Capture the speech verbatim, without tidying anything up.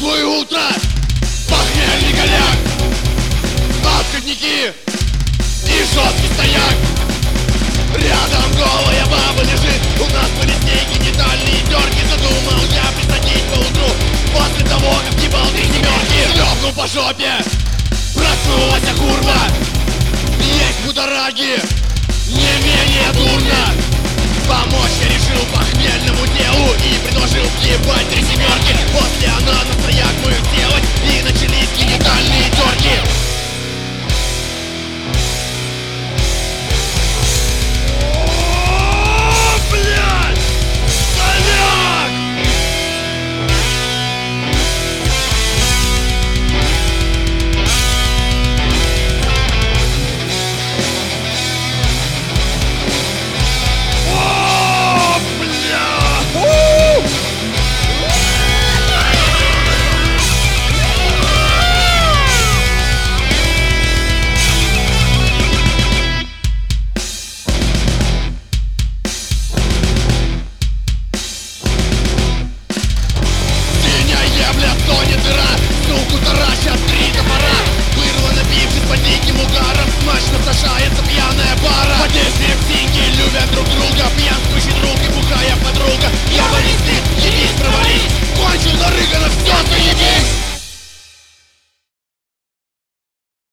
Мертвое утро, похмельный голяк, отходники и жесткий стояк. Рядом голая баба лежит, у нас были снеги, детальные терки. Задумал я присадить поутру, после того, как ебал три семерки. Шлепнул по жопе, проснулась курва. Есть будораги, не менее дурно. Помочь я решил похмельный